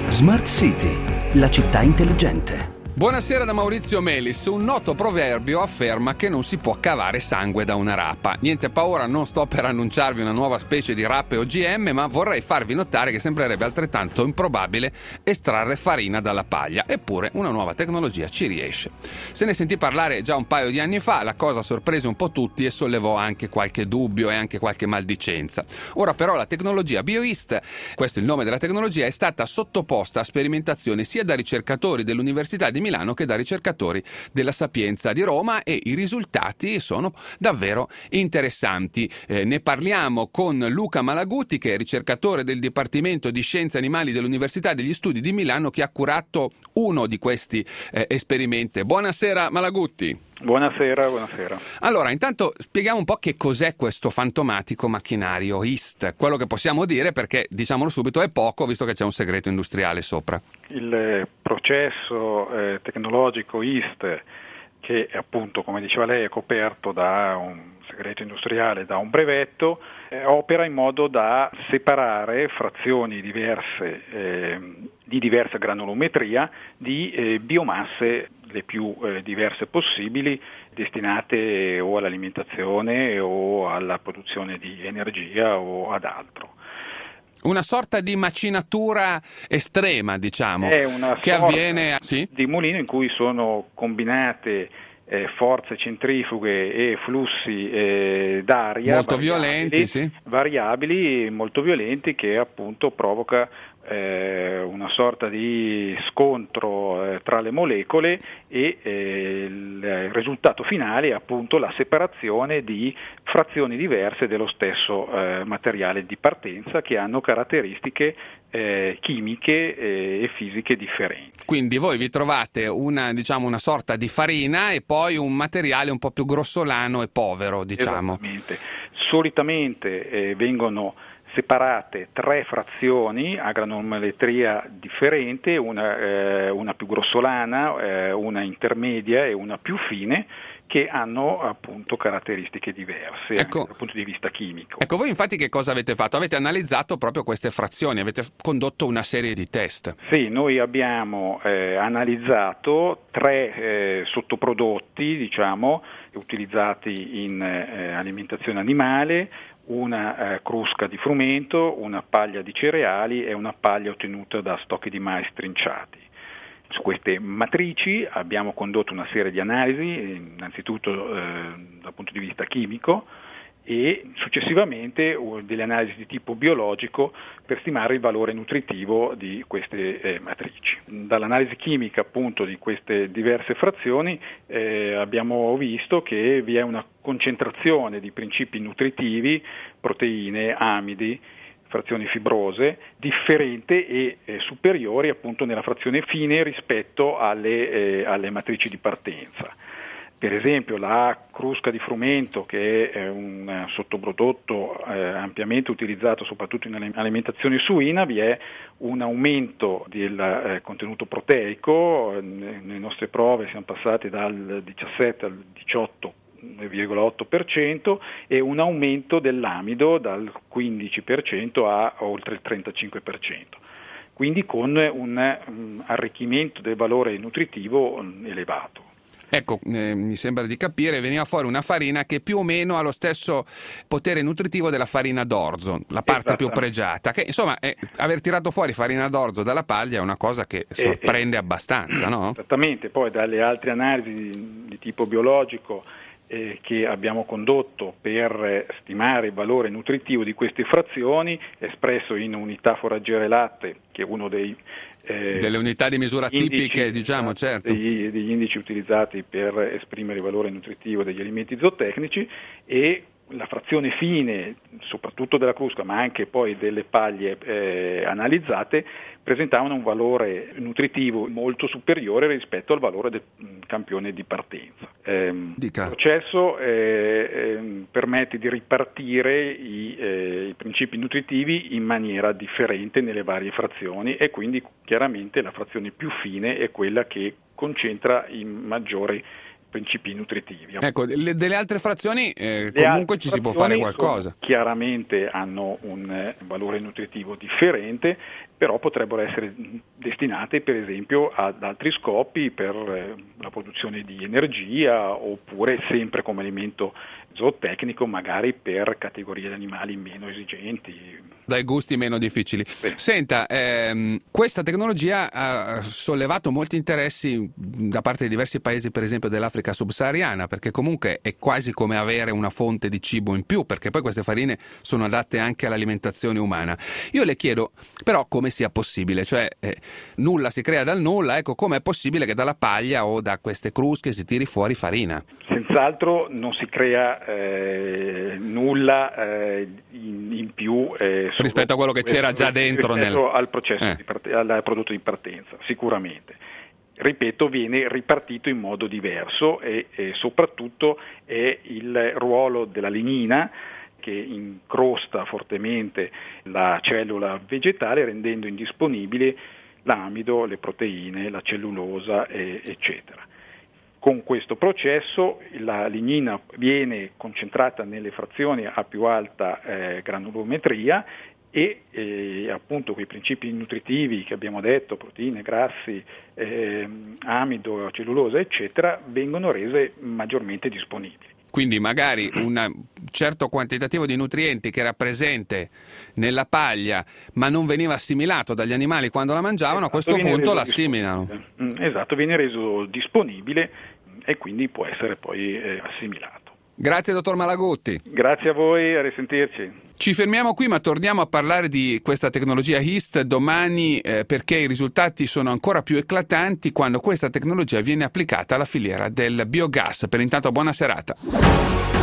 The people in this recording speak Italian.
Smart City, la città intelligente. Buonasera da Maurizio Melis. Un noto proverbio afferma che non si può cavare sangue da una rapa. Niente paura, non sto per annunciarvi una nuova specie di rape OGM, ma vorrei farvi notare che sembrerebbe altrettanto improbabile estrarre farina dalla paglia. Eppure una nuova tecnologia ci riesce. Se ne sentì parlare già un paio di anni fa, la cosa sorprese un po' tutti e sollevò anche qualche dubbio e anche qualche maldicenza. Ora però la tecnologia BioEast, questo è il nome della tecnologia, è stata sottoposta a sperimentazione sia da ricercatori dell'Università di Milano che da ricercatori della Sapienza di Roma, e i risultati sono davvero interessanti. Ne parliamo con Luca Malaguti, che è ricercatore del Dipartimento di Scienze Animali dell'Università degli Studi di Milano, che ha curato uno di questi esperimenti. Buonasera Malaguti. Buonasera. Allora, intanto spieghiamo un po' che cos'è questo fantomatico macchinario IST, quello che possiamo dire, perché diciamolo subito è poco, visto che c'è un segreto industriale sopra. Il processo tecnologico IST, che appunto, come diceva lei, è coperto da un segreto industriale, da un brevetto, opera in modo da separare frazioni diverse di diversa granulometria di biomasse le più diverse possibili, destinate o all'alimentazione o alla produzione di energia o ad altro. Una sorta di macinatura estrema, diciamo, è una che sorta avviene di mulino in cui sono combinate forze centrifughe e flussi d'aria molto variabili, molto violenti, che appunto provoca una sorta di scontro tra le molecole, e il risultato finale è appunto la separazione di frazioni diverse dello stesso materiale di partenza, che hanno caratteristiche chimiche e fisiche differenti. Quindi voi vi trovate una sorta di farina e poi un materiale un po' più grossolano e povero, diciamo. Esattamente. Solitamente vengono separate 3 frazioni a granulometria differente, una più grossolana, una intermedia e una più fine, che hanno appunto caratteristiche diverse anche dal punto di vista chimico. Ecco, voi infatti che cosa avete fatto? Avete analizzato proprio queste frazioni, avete condotto una serie di test. Sì, noi abbiamo analizzato 3 sottoprodotti, utilizzati in alimentazione animale, una crusca di frumento, una paglia di cereali e una paglia ottenuta da stocchi di mais trinciati. Su queste matrici abbiamo condotto una serie di analisi, innanzitutto dal punto di vista chimico, e successivamente delle analisi di tipo biologico per stimare il valore nutritivo di queste matrici. Dall'analisi chimica appunto di queste diverse frazioni abbiamo visto che vi è una concentrazione di principi nutritivi, proteine, amidi, frazioni fibrose, differente e superiori appunto nella frazione fine rispetto alle matrici di partenza. Per esempio la crusca di frumento, che è un sottoprodotto ampiamente utilizzato soprattutto in alimentazione suina, vi è un aumento del contenuto proteico. Nelle nostre prove siamo passati dal 17 al 18,8% e un aumento dell'amido dal 15% a oltre il 35%. Quindi con un arricchimento del valore nutritivo elevato. Ecco, mi sembra di capire, veniva fuori una farina che più o meno ha lo stesso potere nutritivo della farina d'orzo, la parte più pregiata, che insomma aver tirato fuori farina d'orzo dalla paglia è una cosa che sorprende abbastanza, no? Esattamente, poi dalle altre analisi di tipo biologico che abbiamo condotto per stimare il valore nutritivo di queste frazioni, espresso in unità foraggere latte, che è uno dei delle unità di misura tipiche, certo. Degli indici utilizzati per esprimere il valore nutritivo degli alimenti zootecnici, e la frazione fine, soprattutto della crusca, ma anche poi delle paglie analizzate, presentavano un valore nutritivo molto superiore rispetto al valore del campione di partenza. Il processo permette di ripartire i principi nutritivi in maniera differente nelle varie frazioni, e quindi chiaramente la frazione più fine è quella che concentra i maggiori principi nutritivi. Ecco, delle altre frazioni comunque ci si può fare qualcosa. Chiaramente hanno un valore nutritivo differente, però potrebbero essere destinate per esempio ad altri scopi, per la produzione di energia, oppure sempre come alimento zootecnico, magari per categorie di animali meno esigenti. Dai gusti meno difficili. Senta, questa tecnologia ha sollevato molti interessi da parte di diversi paesi, per esempio dell'Africa subsahariana, perché comunque è quasi come avere una fonte di cibo in più, perché poi queste farine sono adatte anche all'alimentazione umana. Io le chiedo però come sia possibile, cioè nulla si crea dal nulla, ecco, com'è possibile che dalla paglia o da queste crusche si tiri fuori farina? Senz'altro non si crea nulla in più rispetto a quello che c'era già dentro al processo al prodotto di partenza, sicuramente. Ripeto, viene ripartito in modo diverso e soprattutto è il ruolo della lignina che incrosta fortemente la cellula vegetale, rendendo indisponibile l'amido, le proteine, la cellulosa, eccetera. Con questo processo la lignina viene concentrata nelle frazioni a più alta granulometria e appunto quei principi nutritivi che abbiamo detto, proteine, grassi, amido, cellulosa, eccetera, vengono rese maggiormente disponibili. Quindi magari un certo quantitativo di nutrienti che era presente nella paglia ma non veniva assimilato dagli animali quando la mangiavano, a questo punto l'assimilano. Esatto, viene reso disponibile e quindi può essere poi assimilato. Grazie dottor Malagutti. Grazie a voi, a risentirci. Ci fermiamo qui, ma torniamo a parlare di questa tecnologia HIST domani perché i risultati sono ancora più eclatanti quando questa tecnologia viene applicata alla filiera del biogas. Per intanto buona serata.